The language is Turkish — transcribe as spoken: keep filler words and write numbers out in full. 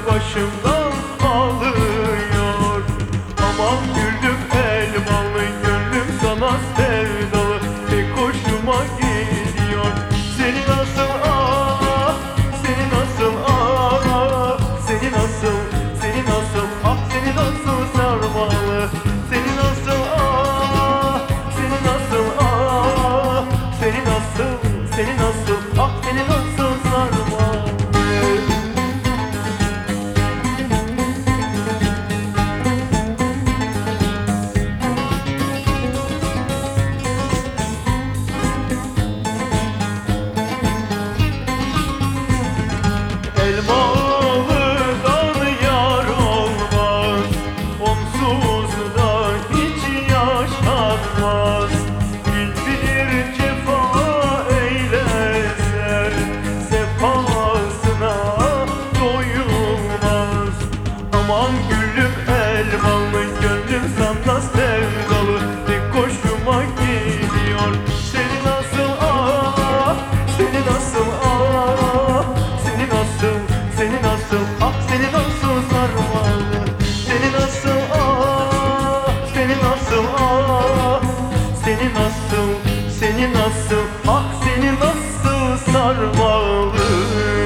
başımdan alıyor. Aman güldüm elmalı, gönlüm sana sevdalı, pek hoşuma gidiyor. Seni nasıl ah, seni nasıl ah, seni nasıl, seni nasıl ah, seni nasıl sarmalı, seni nasıl ah, seni nasıl ah, seni nasıl, seni nasıl ah, seni nasıl sarmalı. Elmalıdan yar olmaz, onsuz da hiç yaşanmaz. Bir cefa eyleser, sefasına doyulmaz. Aman gülüm elmalı, gönlüm sana sevdalı, pek hoşuma gidiyor. Seni nasıl ah, seni nasıl ah, seni nasıl, seni nasıl ah, seni nasıl sarmalı, seni nasıl ah, seni nasıl ah, seni nasıl, seni nasıl ah, seni nasıl sarmalı.